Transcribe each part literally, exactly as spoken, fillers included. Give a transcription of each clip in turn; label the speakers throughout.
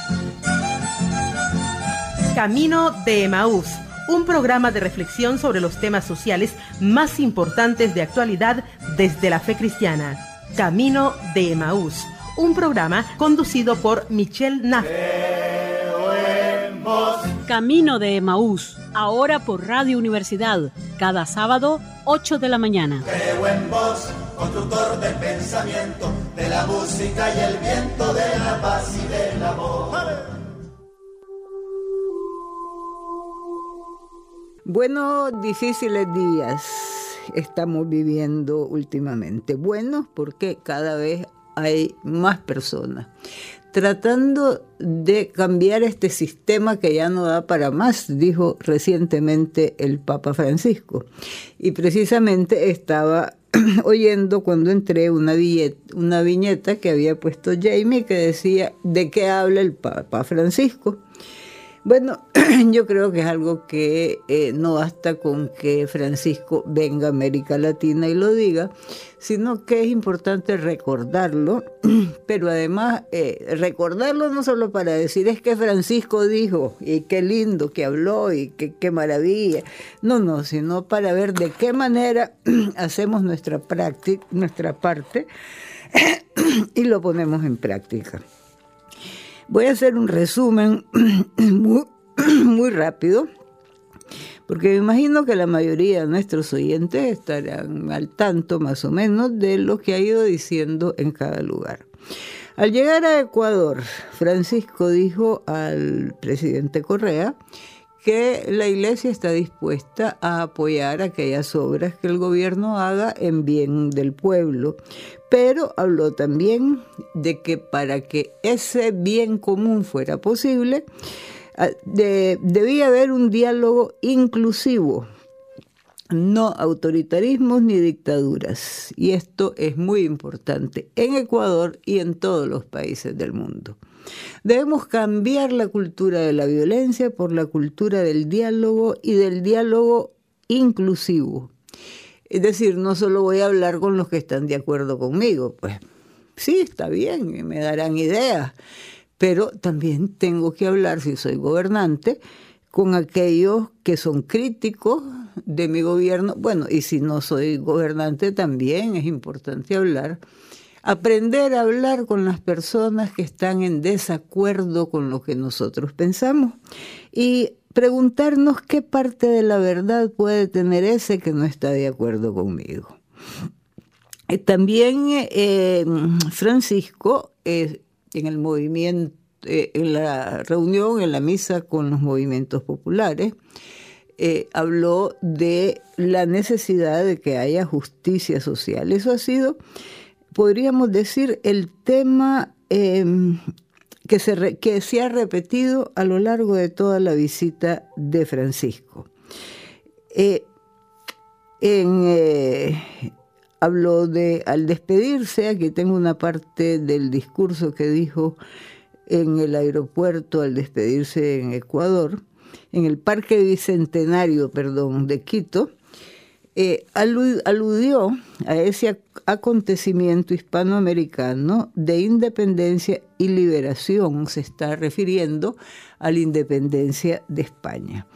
Speaker 1: Camino de Emaús, un programa de reflexión sobre los temas sociales más importantes de actualidad desde la fe cristiana. Camino de Emaús, un programa conducido por Michelle Naff.
Speaker 2: Camino de Emaús, ahora por Radio Universidad, cada sábado, ocho de la mañana.
Speaker 3: Creo en vos, constructor del pensamiento, de la música y el viento, de la paz y del amor.
Speaker 4: Buenos, difíciles días estamos viviendo últimamente. Buenos porque cada vez hay más personas tratando de cambiar este sistema que ya no da para más, dijo recientemente el Papa Francisco. Y precisamente estaba oyendo cuando entré una viñeta, una viñeta que había puesto Jamie que decía ¿de qué habla el Papa Francisco? Bueno, yo creo que es algo que eh, no basta con que Francisco venga a América Latina y lo diga, sino que es importante recordarlo, pero además eh, recordarlo no solo para decir es que Francisco dijo, y qué lindo que habló, y qué, qué maravilla, no, no, sino para ver de qué manera hacemos nuestra, práctica, nuestra parte y lo ponemos en práctica. Voy a hacer un resumen muy, muy rápido, porque me imagino que la mayoría de nuestros oyentes estarán al tanto más o menos de lo que ha ido diciendo en cada lugar. Al llegar a Ecuador, Francisco dijo al presidente Correa que la Iglesia está dispuesta a apoyar aquellas obras que el gobierno haga en bien del pueblo, pero habló también de que para que ese bien común fuera posible, de, debía haber un diálogo inclusivo, no autoritarismos ni dictaduras, y esto es muy importante en Ecuador y en todos los países del mundo. Debemos cambiar la cultura de la violencia por la cultura del diálogo y del diálogo inclusivo. Es decir, no solo voy a hablar con los que están de acuerdo conmigo, pues sí, está bien, me darán ideas, pero también tengo que hablar, si soy gobernante, con aquellos que son críticos de mi gobierno. Bueno, y si no soy gobernante también es importante hablar. Aprender a hablar con las personas que están en desacuerdo con lo que nosotros pensamos y preguntarnos qué parte de la verdad puede tener ese que no está de acuerdo conmigo. Eh, también eh, Francisco, eh, en el movimiento, eh, en la reunión, en la misa con los movimientos populares, eh, habló de la necesidad de que haya justicia social. Eso ha sido, podríamos decir, el tema eh, que, se re, que se ha repetido a lo largo de toda la visita de Francisco. Eh, en, eh, habló de, al despedirse, aquí tengo una parte del discurso que dijo en el aeropuerto al despedirse en Ecuador, en el Parque Bicentenario, perdón, de Quito. Eh, aludió a ese acontecimiento hispanoamericano de independencia y liberación, se está refiriendo a la independencia de España.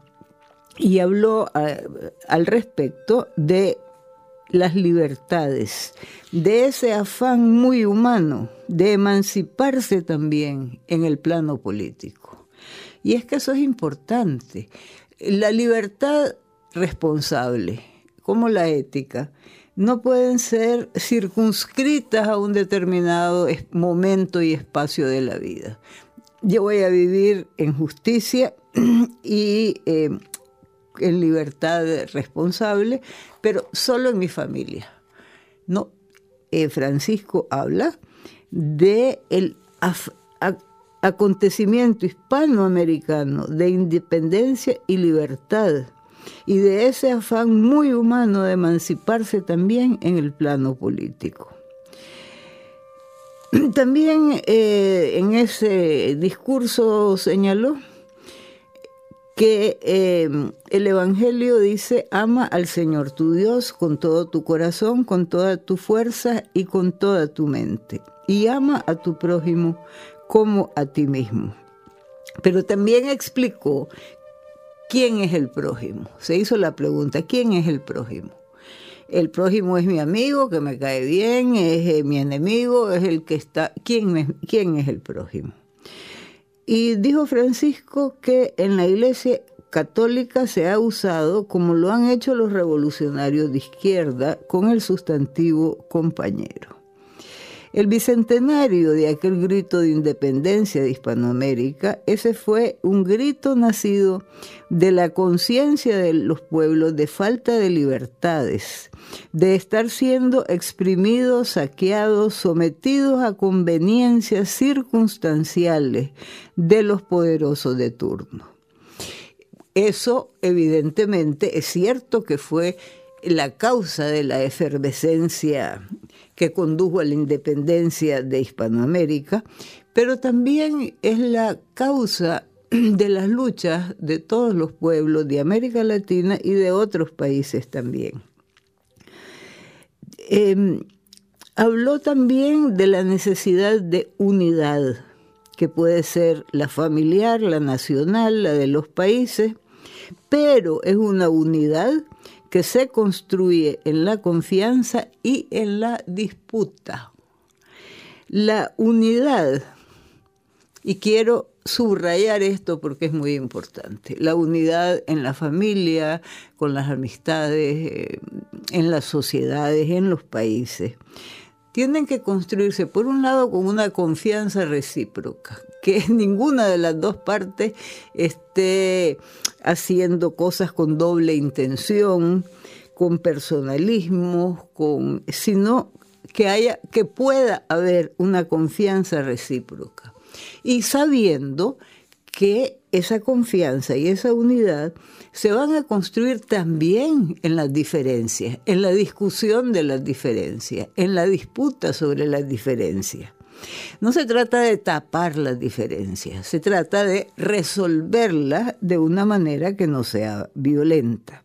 Speaker 4: Y habló a, al respecto de las libertades, de ese afán muy humano de emanciparse también en el plano político. Y es que eso es importante. La libertad responsable, como la ética, no pueden ser circunscritas a un determinado momento y espacio de la vida. Yo voy a vivir en justicia y eh, en libertad responsable, pero solo en mi familia. No, eh, Francisco habla de el af- a- acontecimiento hispanoamericano de independencia y libertad, y de ese afán muy humano de emanciparse también en el plano político. También eh, en ese discurso señaló que eh, el Evangelio dice: ama al Señor tu Dios con todo tu corazón, con toda tu fuerza y con toda tu mente, y ama a tu prójimo como a ti mismo. Pero también explicó quién es el prójimo. Se hizo la pregunta, ¿quién es el prójimo? El prójimo es mi amigo, que me cae bien, es eh, mi enemigo, es el que está... ¿Quién, me, ¿Quién es el prójimo? Y dijo Francisco que en la Iglesia católica se ha usado, como lo han hecho los revolucionarios de izquierda, con el sustantivo compañero. El bicentenario de aquel grito de independencia de Hispanoamérica, ese fue un grito nacido de la conciencia de los pueblos de falta de libertades, de estar siendo exprimidos, saqueados, sometidos a conveniencias circunstanciales de los poderosos de turno. Eso, evidentemente, es cierto que fue la causa de la efervescencia que condujo a la independencia de Hispanoamérica, pero también es la causa de las luchas de todos los pueblos de América Latina y de otros países también. Eh, habló también de la necesidad de unidad, que puede ser la familiar, la nacional, la de los países, pero es una unidad que se construye en la confianza y en la disputa. La unidad, y quiero subrayar esto porque es muy importante, la unidad en la familia, con las amistades, en las sociedades, en los países, tienen que construirse, por un lado, con una confianza recíproca, que ninguna de las dos partes esté haciendo cosas con doble intención, con personalismo, con, sino que haya, que pueda haber una confianza recíproca. Y sabiendo que esa confianza y esa unidad se van a construir también en las diferencias, en la discusión de las diferencias, en la disputa sobre las diferencias. No se trata de tapar las diferencias, se trata de resolverlas de una manera que no sea violenta.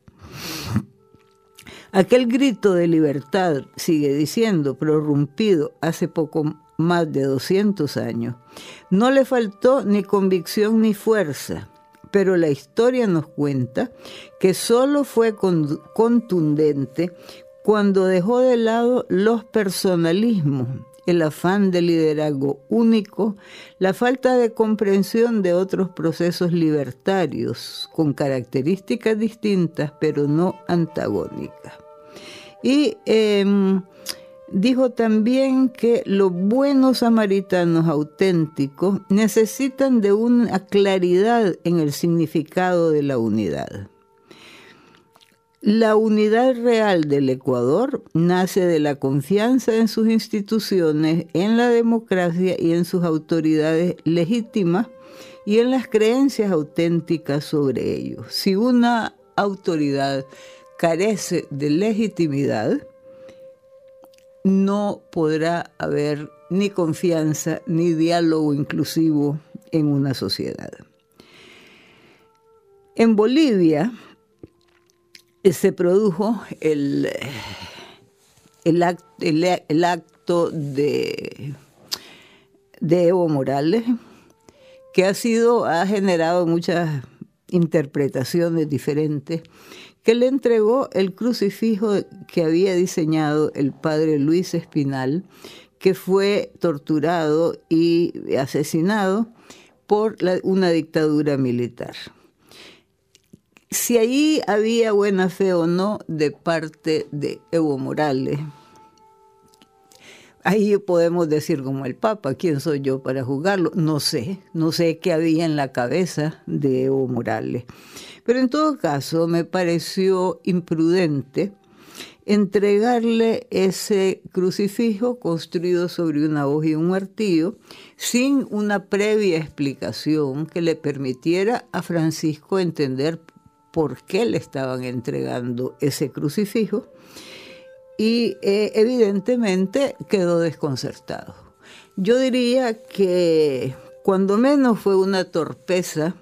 Speaker 4: Aquel grito de libertad, sigue diciendo, prorrumpido hace poco más de doscientos años, no le faltó ni convicción ni fuerza, pero la historia nos cuenta que solo fue contundente cuando dejó de lado los personalismos, el afán de liderazgo único, la falta de comprensión de otros procesos libertarios con características distintas pero no antagónicas. Y eh, dijo también que los buenos samaritanos auténticos necesitan de una claridad en el significado de la unidad. La unidad real del Ecuador nace de la confianza en sus instituciones, en la democracia y en sus autoridades legítimas y en las creencias auténticas sobre ellos. Si una autoridad carece de legitimidad, no podrá haber ni confianza ni diálogo inclusivo en una sociedad. En Bolivia se produjo el, el, act, el, el acto de, de Evo Morales, que ha sido, ha generado muchas interpretaciones diferentes, que le entregó el crucifijo que había diseñado el padre Luis Espinal, que fue torturado y asesinado por la, una dictadura militar. Si allí había buena fe o no de parte de Evo Morales, ahí podemos decir como el Papa, ¿quién soy yo para juzgarlo? No sé, no sé qué había en la cabeza de Evo Morales. Pero en todo caso me pareció imprudente entregarle ese crucifijo construido sobre una hoja y un martillo sin una previa explicación que le permitiera a Francisco entender por qué le estaban entregando ese crucifijo, y eh, evidentemente quedó desconcertado. Yo diría que cuando menos fue una torpeza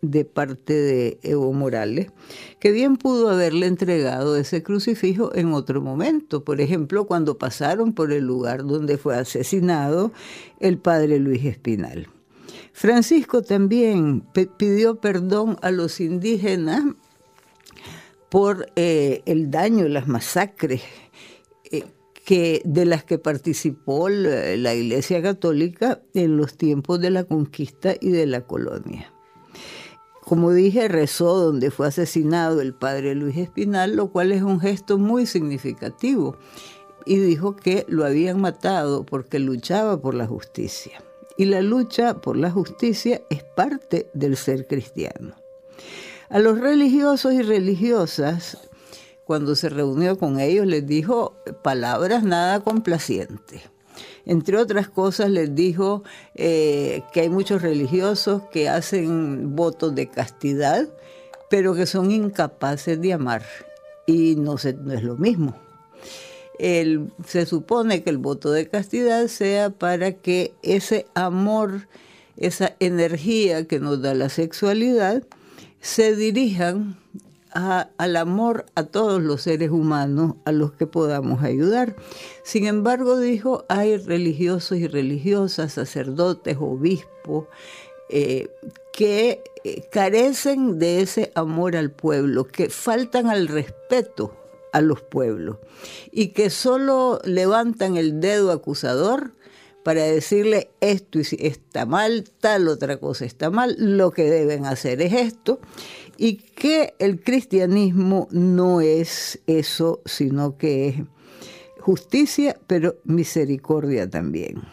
Speaker 4: de parte de Evo Morales, que bien pudo haberle entregado ese crucifijo en otro momento. Por ejemplo, cuando pasaron por el lugar donde fue asesinado el padre Luis Espinal. Francisco también pidió perdón a los indígenas por eh, el daño, las masacres eh, que, de las que participó la, la Iglesia Católica en los tiempos de la conquista y de la colonia. Como dije, rezó donde fue asesinado el padre Luis Espinal, lo cual es un gesto muy significativo, y dijo que lo habían matado porque luchaba por la justicia. Y la lucha por la justicia es parte del ser cristiano. A los religiosos y religiosas, cuando se reunió con ellos, les dijo palabras nada complacientes. Entre otras cosas, les dijo eh, que hay muchos religiosos que hacen votos de castidad, pero que son incapaces de amar. Y no, se, no es lo mismo. El, se supone que el voto de castidad sea para que ese amor, esa energía que nos da la sexualidad, se dirijan a, al amor a todos los seres humanos a los que podamos ayudar. Sin embargo, dijo, hay religiosos y religiosas, sacerdotes, obispos, eh, que eh, carecen de ese amor al pueblo, que faltan al respeto a los pueblos y que solo levantan el dedo acusador para decirle esto está mal, tal otra cosa está mal, lo que deben hacer es esto, y que el cristianismo no es eso, sino que es justicia, pero misericordia también.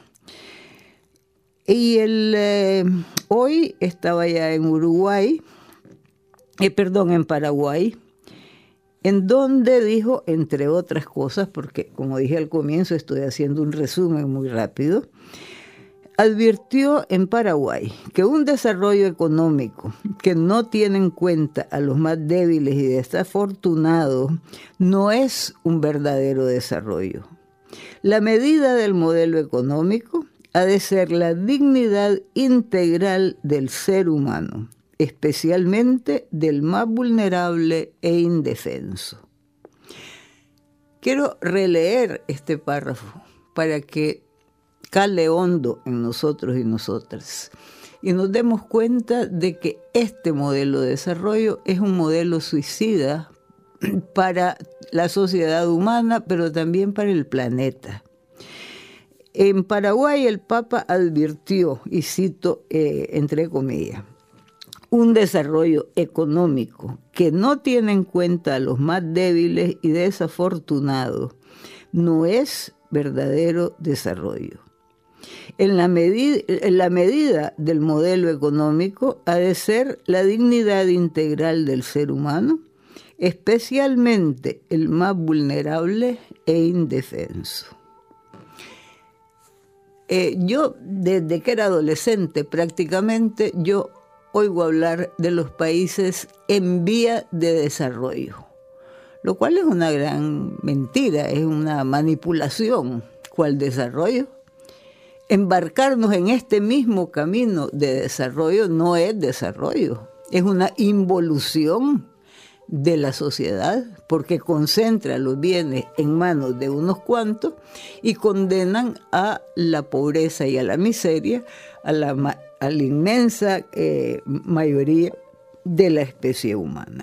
Speaker 4: Y el, eh, hoy estaba ya en Uruguay, eh, perdón, en Paraguay, en donde dijo, entre otras cosas, porque como dije al comienzo, estoy haciendo un resumen muy rápido, advirtió en Paraguay que un desarrollo económico que no tiene en cuenta a los más débiles y desafortunados no es un verdadero desarrollo. La medida del modelo económico ha de ser la dignidad integral del ser humano, especialmente del más vulnerable e indefenso. Quiero releer este párrafo para que cale hondo en nosotros y nosotras y nos demos cuenta de que este modelo de desarrollo es un modelo suicida para la sociedad humana, pero también para el planeta. En Paraguay el Papa advirtió, y cito eh, entre comillas, un desarrollo económico que no tiene en cuenta a los más débiles y desafortunados no es verdadero desarrollo. En la, medida, en la medida del modelo económico ha de ser la dignidad integral del ser humano, especialmente el más vulnerable e indefenso. Eh, yo, desde que era adolescente prácticamente, yo oigo hablar de los países en vía de desarrollo, lo cual es una gran mentira, es una manipulación. ¿Cuál desarrollo? Embarcarnos en este mismo camino de desarrollo no es desarrollo, es una involución de la sociedad, porque concentra los bienes en manos de unos cuantos y condenan a la pobreza y a la miseria a la, a la inmensa eh, mayoría de la especie humana.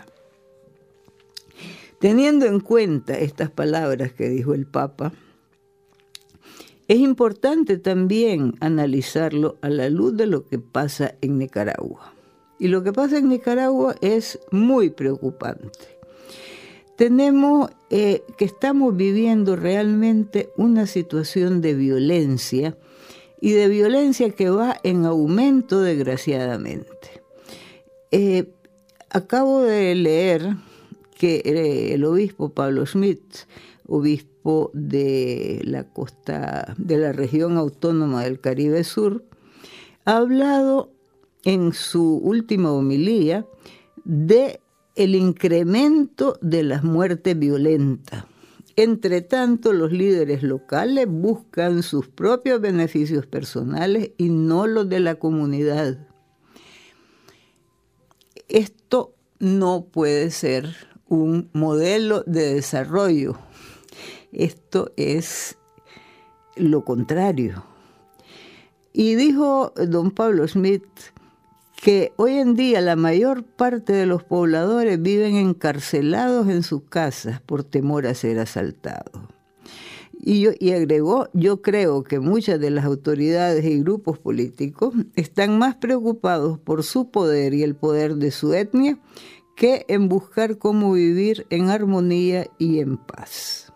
Speaker 4: Teniendo en cuenta estas palabras que dijo el Papa, es importante también analizarlo a la luz de lo que pasa en Nicaragua. Y lo que pasa en Nicaragua es muy preocupante. Tenemos eh, que estamos viviendo realmente una situación de violencia, y de violencia que va en aumento desgraciadamente. Eh, acabo de leer que eh, el obispo Pablo Schmidt, obispo de la costa, de la región autónoma del Caribe Sur, ha hablado en su última homilía de el incremento de las muertes violentas. Entre tanto, los líderes locales buscan sus propios beneficios personales y no los de la comunidad. esto no puede ser un modelo de desarrollo. Esto es lo contrario. Y dijo don Pablo Smith que hoy en día la mayor parte de los pobladores viven encarcelados en sus casas por temor a ser asaltados. Y, yo, y agregó, yo creo que muchas de las autoridades y grupos políticos están más preocupados por su poder y el poder de su etnia que en buscar cómo vivir en armonía y en paz.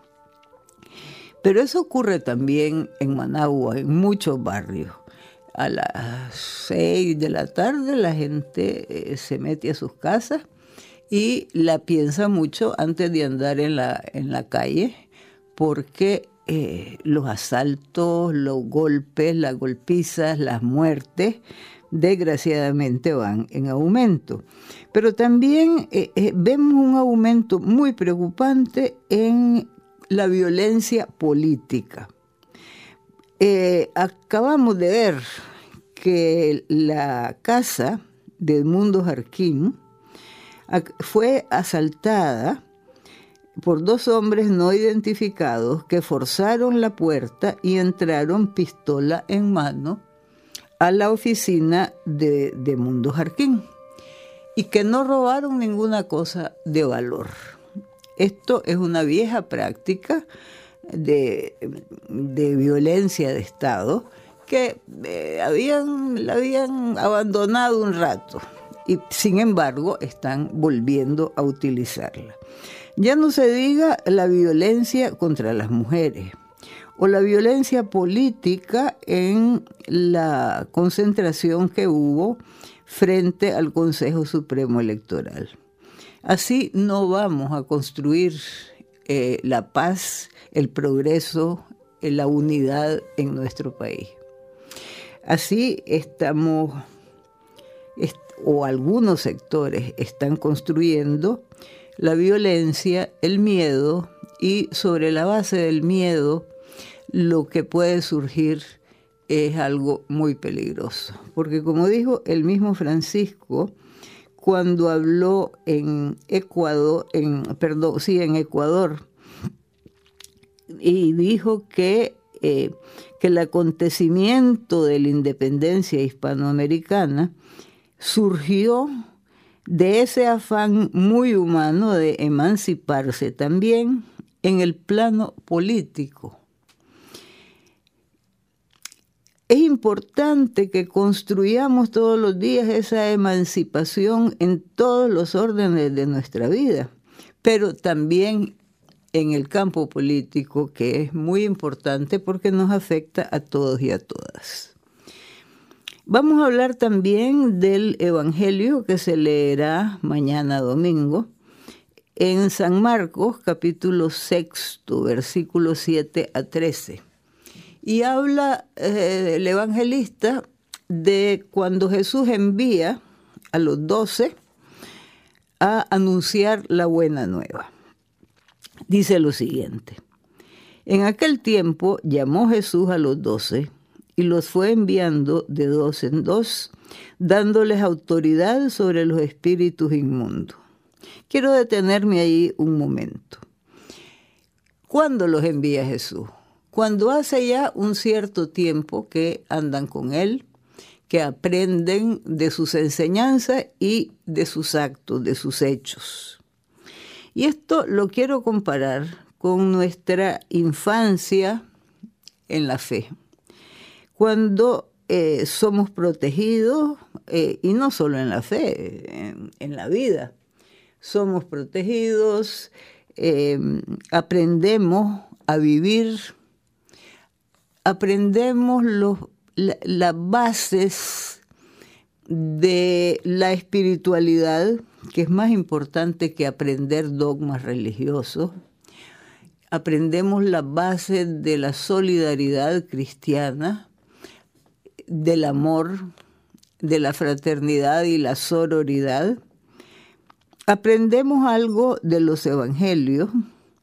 Speaker 4: Pero eso ocurre también en Managua, en muchos barrios. A las seis de la tarde la gente eh, se mete a sus casas y la piensa mucho antes de andar en la, en la calle, porque eh, los asaltos, los golpes, las golpizas, las muertes, desgraciadamente van en aumento. Pero también eh, eh, vemos un aumento muy preocupante en la violencia política. Eh, acabamos de ver que la casa de Edmundo Jarquín fue asaltada por dos hombres no identificados que forzaron la puerta y entraron pistola en mano a la oficina de, de Edmundo Jarquín y que no robaron ninguna cosa de valor. Esto es una vieja práctica de, de violencia de Estado que eh, habían, la habían abandonado un rato y sin embargo están volviendo a utilizarla. Ya no se diga la violencia contra las mujeres o la violencia política en la concentración que hubo frente al Consejo Supremo Electoral. Así no vamos a construir eh, la paz, el progreso, eh, la unidad en nuestro país. Así estamos, est- o algunos sectores están construyendo la violencia, el miedo, y sobre la base del miedo lo que puede surgir es algo muy peligroso. Porque como dijo el mismo Francisco, cuando habló en Ecuador, en, perdón, sí, en Ecuador, y dijo que, eh, que el acontecimiento de la independencia hispanoamericana surgió de ese afán muy humano de emanciparse también en el plano político. Es importante que construyamos todos los días esa emancipación en todos los órdenes de nuestra vida, pero también en el campo político, que es muy importante porque nos afecta a todos y a todas. Vamos a hablar también del Evangelio que se leerá mañana domingo en San Marcos, capítulo sexto, versículos siete a trece. Y habla eh, el evangelista de cuando Jesús envía a los doce a anunciar la buena nueva. Dice lo siguiente: en aquel tiempo llamó Jesús a los doce y los fue enviando de dos en dos, dándoles autoridad sobre los espíritus inmundos. Quiero detenerme ahí un momento. ¿Cuándo los envía Jesús? Cuando hace ya un cierto tiempo que andan con Él, que aprenden de sus enseñanzas y de sus actos, de sus hechos. Y esto lo quiero comparar con nuestra infancia en la fe. Cuando eh, somos protegidos, eh, y no solo en la fe, en, en la vida, somos protegidos, eh, aprendemos a vivir, aprendemos los, la, las bases de la espiritualidad, que es más importante que aprender dogmas religiosos. Aprendemos las bases de la solidaridad cristiana, del amor, de la fraternidad y la sororidad. Aprendemos algo de los evangelios.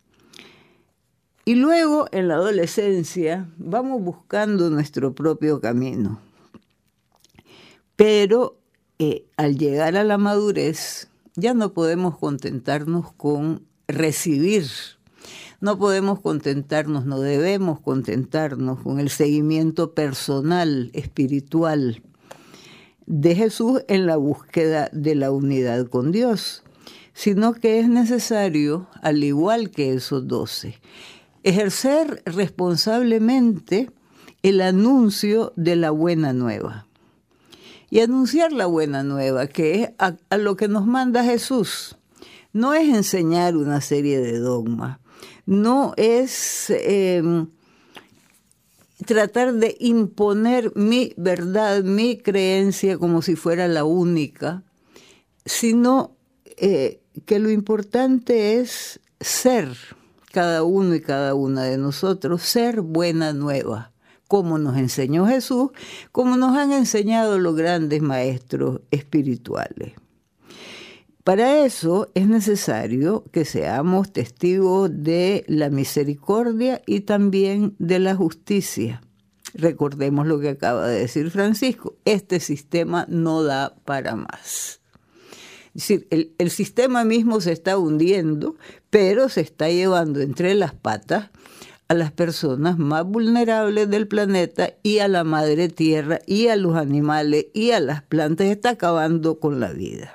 Speaker 4: Y luego, en la adolescencia, vamos buscando nuestro propio camino. Pero eh, al llegar a la madurez ya no podemos contentarnos con recibir. No podemos contentarnos, no debemos contentarnos con el seguimiento personal, espiritual de Jesús en la búsqueda de la unidad con Dios, sino que es necesario, al igual que esos doce, ejercer responsablemente el anuncio de la buena nueva. Y anunciar la buena nueva, que es a, a lo que nos manda Jesús, no es enseñar una serie de dogmas, no es eh, tratar de imponer mi verdad, mi creencia como si fuera la única, sino eh, que lo importante es ser, cada uno y cada una de nosotros, ser buena nueva, como nos enseñó Jesús, como nos han enseñado los grandes maestros espirituales. Para eso es necesario que seamos testigos de la misericordia y también de la justicia. Recordemos lo que acaba de decir Francisco, este sistema no da para más. Es decir, el, el sistema mismo se está hundiendo, pero se está llevando entre las patas a las personas más vulnerables del planeta y a la madre tierra y a los animales y a las plantas. Está acabando con la vida.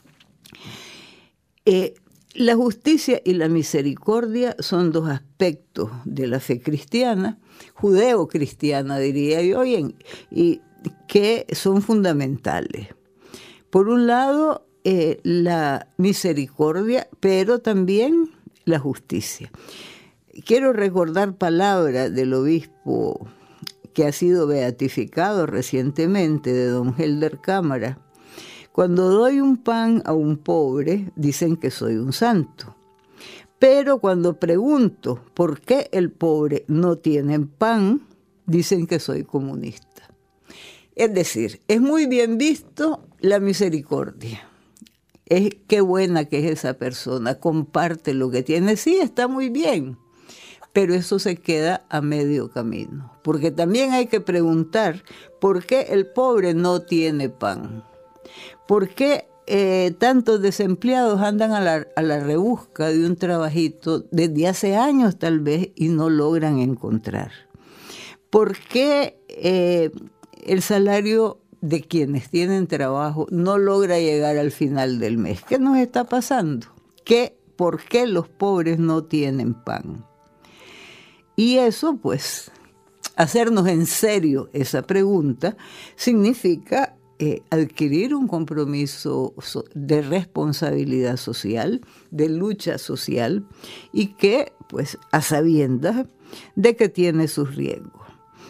Speaker 4: Eh, la justicia y la misericordia son dos aspectos de la fe cristiana, judeo-cristiana diría yo, y, y que son fundamentales. Por un lado, eh, la misericordia, pero también la justicia. Quiero recordar palabras del obispo que ha sido beatificado recientemente, de don Helder Cámara. Cuando doy un pan a un pobre, dicen que soy un santo. Pero cuando pregunto por qué el pobre no tiene pan, dicen que soy comunista. Es decir, es muy bien visto la misericordia. Es qué buena que es esa persona, comparte lo que tiene. Sí, está muy bien. Pero eso se queda a medio camino. Porque también hay que preguntar por qué el pobre no tiene pan. ¿Por qué eh, tantos desempleados andan a la, a la rebusca de un trabajito desde hace años tal vez y no logran encontrar? ¿Por qué eh, el salario de quienes tienen trabajo no logra llegar al final del mes? ¿Qué nos está pasando? ¿Qué, ¿Por qué los pobres no tienen pan? Y eso, pues, hacernos en serio esa pregunta significa eh, adquirir un compromiso de responsabilidad social, de lucha social, y que, pues, a sabiendas de que tiene sus riesgos.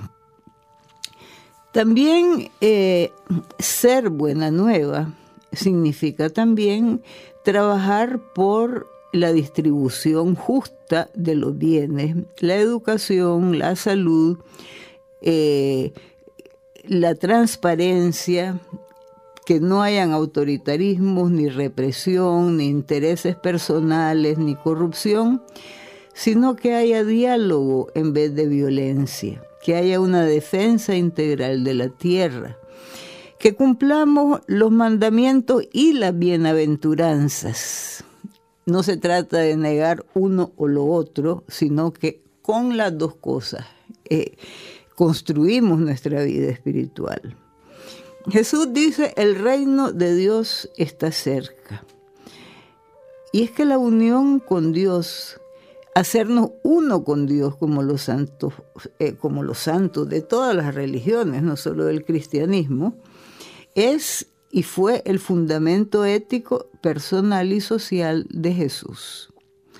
Speaker 4: También eh, ser buena nueva significa también trabajar por la distribución justa de los bienes, la educación, la salud, eh, la transparencia, que no hayan autoritarismos, ni represión, ni intereses personales, ni corrupción, sino que haya diálogo en vez de violencia, que haya una defensa integral de la tierra, que cumplamos los mandamientos y las bienaventuranzas. No se trata de negar uno o lo otro, sino que con las dos cosas eh, construimos nuestra vida espiritual. Jesús dice, el reino de Dios está cerca. Y es que la unión con Dios, hacernos uno con Dios como los santos, eh, como los santos de todas las religiones, no solo del cristianismo, es y fue el fundamento ético, personal y social de Jesús.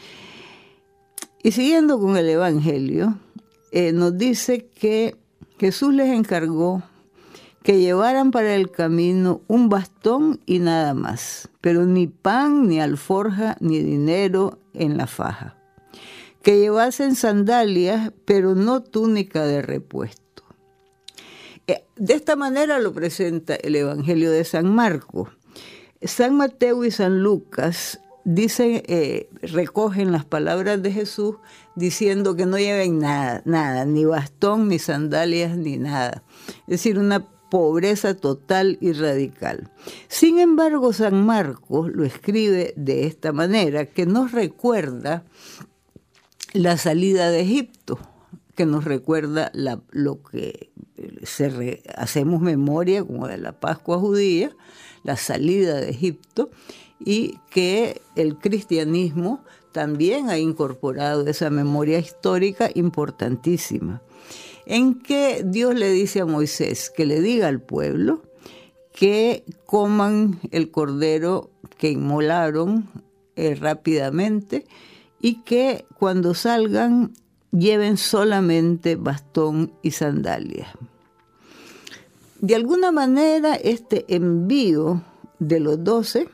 Speaker 4: Y siguiendo con el Evangelio, eh, nos dice que Jesús les encargó que llevaran para el camino un bastón y nada más, pero ni pan, ni alforja, ni dinero en la faja. Que llevasen sandalias, pero no túnica de repuesto. De esta manera lo presenta el Evangelio de San Marcos. San Mateo y San Lucas dicen, eh, recogen las palabras de Jesús diciendo que no lleven nada, nada, ni bastón, ni sandalias, ni nada. Es decir, una pobreza total y radical. Sin embargo, San Marcos lo escribe de esta manera, que nos recuerda la salida de Egipto, que nos recuerda la, lo que se re, hacemos memoria como de la Pascua judía, la salida de Egipto, y que el cristianismo también ha incorporado esa memoria histórica importantísima, en que Dios le dice a Moisés que le diga al pueblo que coman el cordero que inmolaron eh, rápidamente, y que cuando salgan lleven solamente bastón y sandalias. De alguna manera, este envío de los doce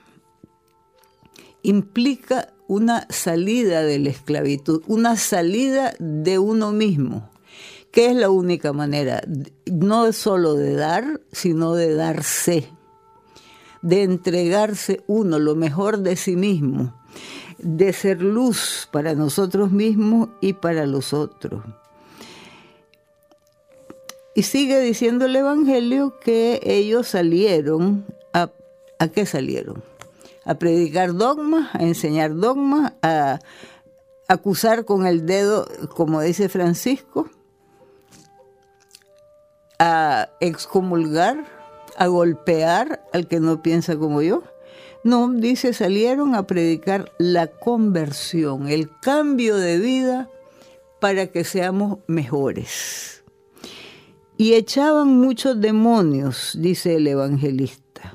Speaker 4: implica una salida de la esclavitud, una salida de uno mismo, que es la única manera, no solo de dar, sino de darse, de entregarse uno, lo mejor de sí mismo, de ser luz para nosotros mismos y para los otros. Y sigue diciendo el Evangelio que ellos salieron, ¿a, ¿a qué salieron? A predicar dogmas, a enseñar dogmas, a acusar con el dedo, como dice Francisco, a excomulgar, a golpear al que no piensa como yo. No, dice, salieron a predicar la conversión, el cambio de vida para que seamos mejores. Y echaban muchos demonios, dice el evangelista.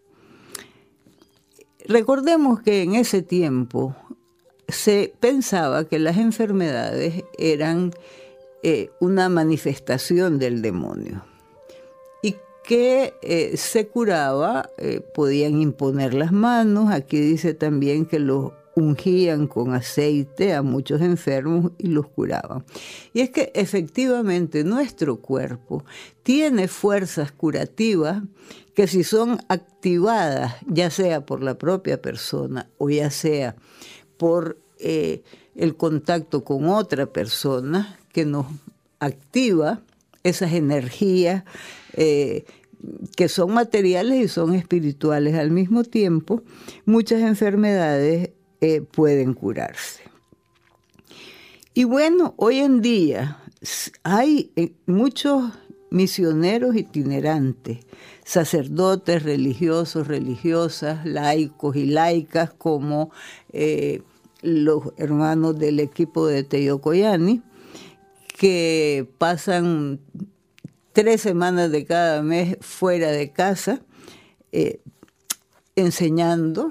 Speaker 4: Recordemos que en ese tiempo se pensaba que las enfermedades eran eh, una manifestación del demonio y que eh, se curaba, eh, podían imponer las manos. Aquí dice también que los ungían con aceite a muchos enfermos y los curaban. Y es que efectivamente nuestro cuerpo tiene fuerzas curativas que, si son activadas, ya sea por la propia persona o ya sea por eh, el contacto con otra persona que nos activa esas energías eh, que son materiales y son espirituales al mismo tiempo, muchas enfermedades eh, pueden curarse. Y bueno, hoy en día hay muchos misioneros itinerantes, sacerdotes, religiosos, religiosas, laicos y laicas, como eh, los hermanos del equipo de Teyocoyani, que pasan tres semanas de cada mes fuera de casa, eh, enseñando,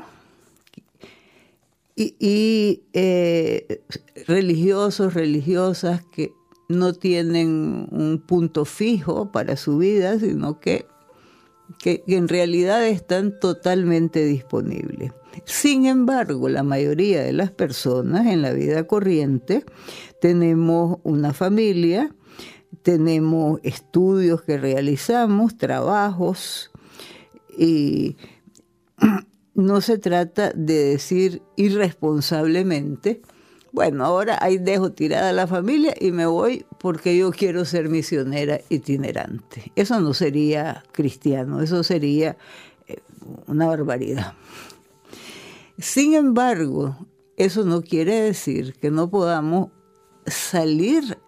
Speaker 4: y, y eh, religiosos, religiosas que no tienen un punto fijo para su vida, sino que, que, que en realidad están totalmente disponibles. Sin embargo, la mayoría de las personas en la vida corriente tenemos una familia, tenemos estudios que realizamos, trabajos, y no se trata de decir irresponsablemente, bueno, ahora ahí dejo tirada la familia y me voy porque yo quiero ser misionera itinerante. Eso no sería cristiano, eso sería una barbaridad. Sin embargo, eso no quiere decir que no podamos salir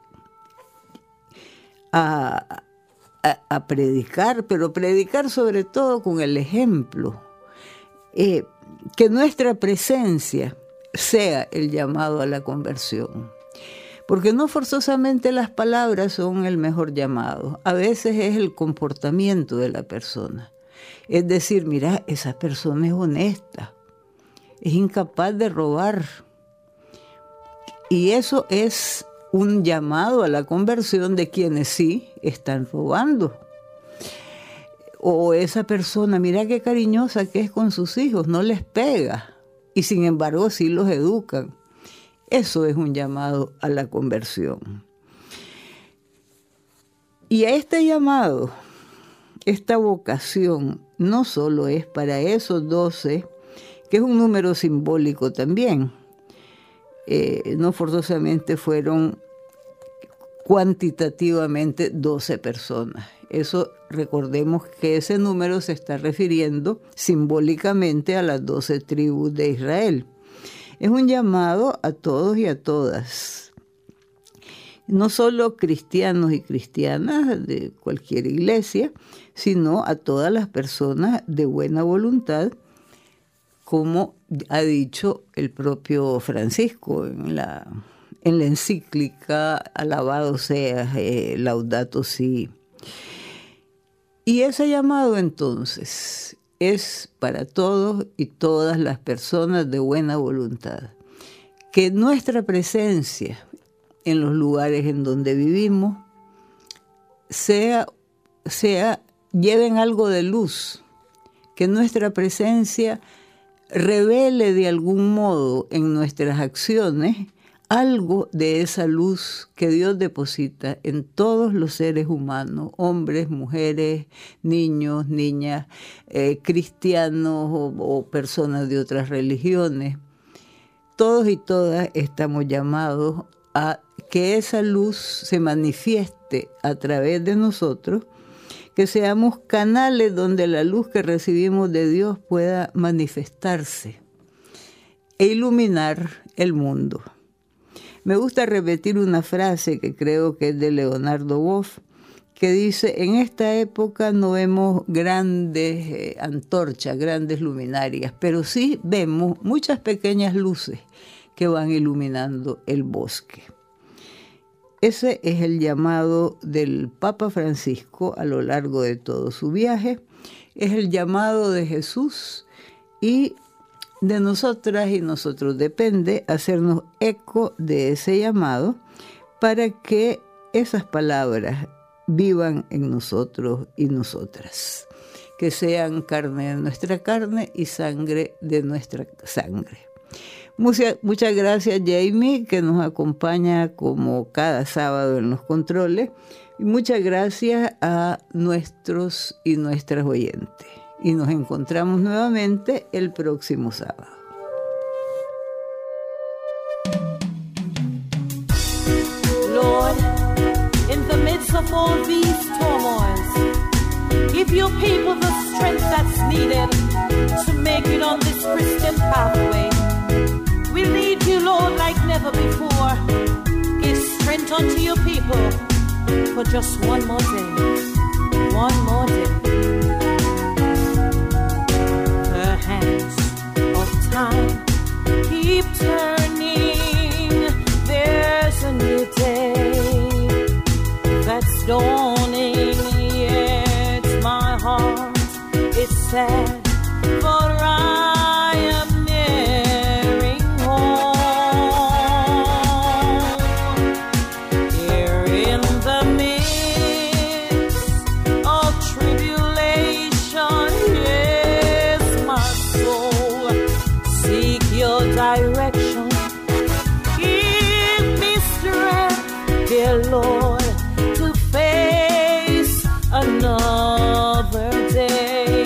Speaker 4: a, a, a predicar, pero predicar sobre todo con el ejemplo. Eh, que nuestra presencia sea el llamado a la conversión. Porque no forzosamente las palabras son el mejor llamado. A veces es el comportamiento de la persona. Es decir, mira, esa persona es honesta, es incapaz de robar. Y eso es un llamado a la conversión de quienes sí están robando. O esa persona, mira qué cariñosa que es con sus hijos, no les pega, y sin embargo sí los educan. Eso es un llamado a la conversión. Y a este llamado, esta vocación, no solo es para esos doce, que es un número simbólico también. Eh, no forzosamente fueron cuantitativamente doce personas. Eso, recordemos que ese número se está refiriendo simbólicamente a las doce tribus de Israel. Es un llamado a todos y a todas, no solo cristianos y cristianas de cualquier iglesia, sino a todas las personas de buena voluntad, como ha dicho el propio Francisco en la, en la encíclica Alabado seas, eh, Laudato Si. Y ese llamado entonces es para todos y todas las personas de buena voluntad. Que nuestra presencia en los lugares en donde vivimos sea, sea, lleven algo de luz. Que nuestra presencia revele de algún modo en nuestras acciones algo de esa luz que Dios deposita en todos los seres humanos, hombres, mujeres, niños, niñas, eh, cristianos o, o personas de otras religiones. Todos y todas estamos llamados a que esa luz se manifieste a través de nosotros, que seamos canales donde la luz que recibimos de Dios pueda manifestarse e iluminar el mundo. Me gusta repetir una frase que creo que es de Leonardo Boff, que dice: en esta época no vemos grandes eh, antorchas, grandes luminarias, pero sí vemos muchas pequeñas luces que van iluminando el bosque. Ese es el llamado del Papa Francisco a lo largo de todo su viaje, es el llamado de Jesús, y de nosotras y nosotros depende hacernos eco de ese llamado para que esas palabras vivan en nosotros y nosotras, que sean carne de nuestra carne y sangre de nuestra sangre. Muchas, muchas gracias, Jamie, que nos acompaña como cada sábado en los controles, y muchas gracias a nuestros y nuestras oyentes. Y nos encontramos nuevamente el próximo sábado.
Speaker 5: Lord, in the midst of all these turmoils, give your people the strength that's needed to make it on this Christian pathway. We need you, Lord, like never before. Give strength unto your people for just one more day, one more day. Time, keep turning, there's a new day that's dawning, yet my heart is sad, for I am nearing home. Here in the midst of tribulation, yes, my soul, seek your direction. Give me strength, dear Lord, to face another day.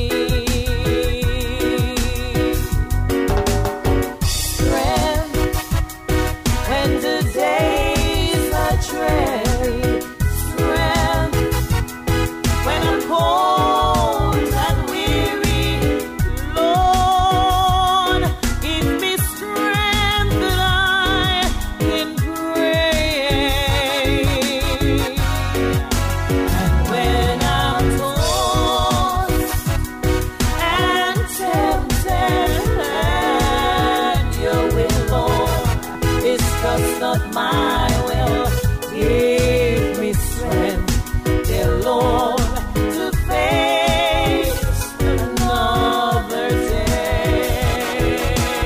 Speaker 5: Strength when the days are dreary. Strength when I'm cold and weary. Lord, give me strength that I can pray. And when I'm tossed and tempted, and your will, Lord, is just not my will. Give me strength, dear Lord, to face another day.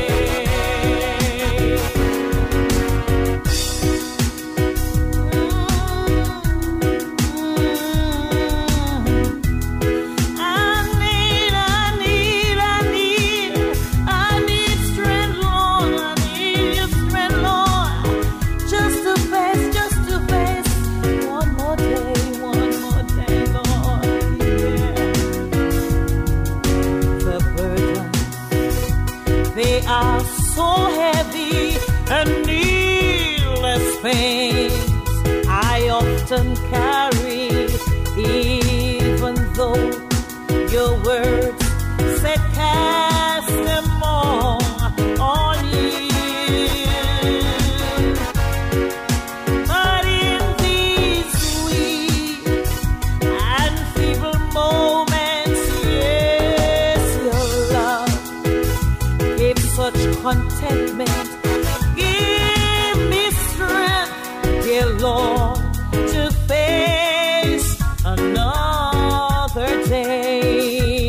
Speaker 5: I need, I need, I need, I need strength, Lord. I need your strength, Lord, just to face, just to face one more day, one more day, Lord. Yeah. The burdens, they are so heavy and needless pains I often carry in your words said cast them all on you. But in these weak and feeble moments, yes, your love gave such contentment. Give me strength, dear Lord, to face another day.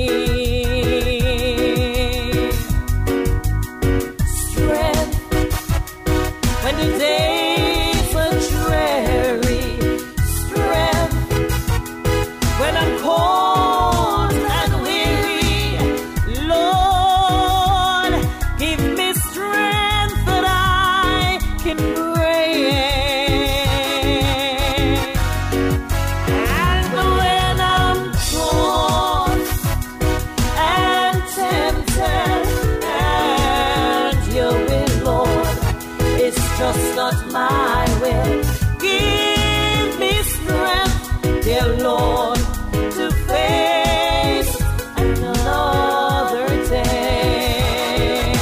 Speaker 5: Just not my will. Give me strength, dear Lord, to face another day.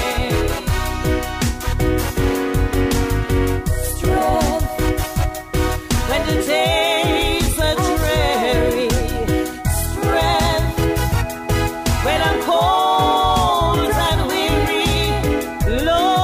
Speaker 5: Strength when the days are dreary. Strength when I'm cold and weary. Lord,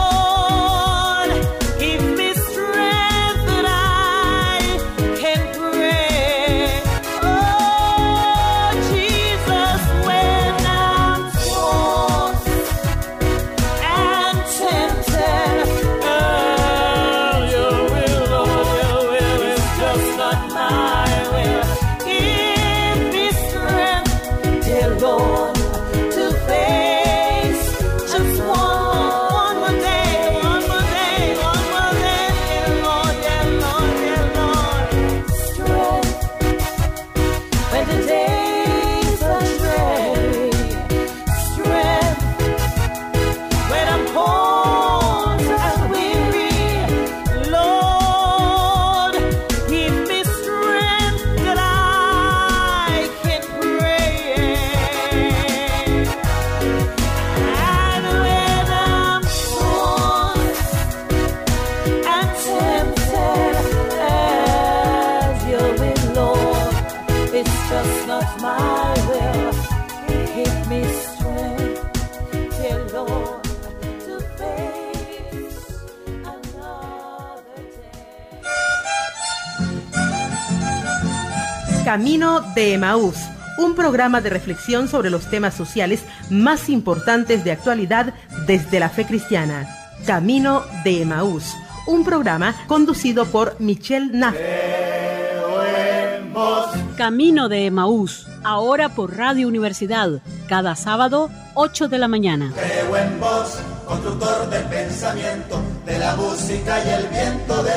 Speaker 1: Camino de Emaús, un programa de reflexión sobre los temas sociales más importantes de actualidad desde la fe cristiana. Camino de Emaús, un programa conducido por Michelle Naff.
Speaker 2: Camino de Emaús, ahora por Radio Universidad, cada sábado, ocho de la mañana.
Speaker 3: Creo en vos, constructor del pensamiento, de la música y el viento de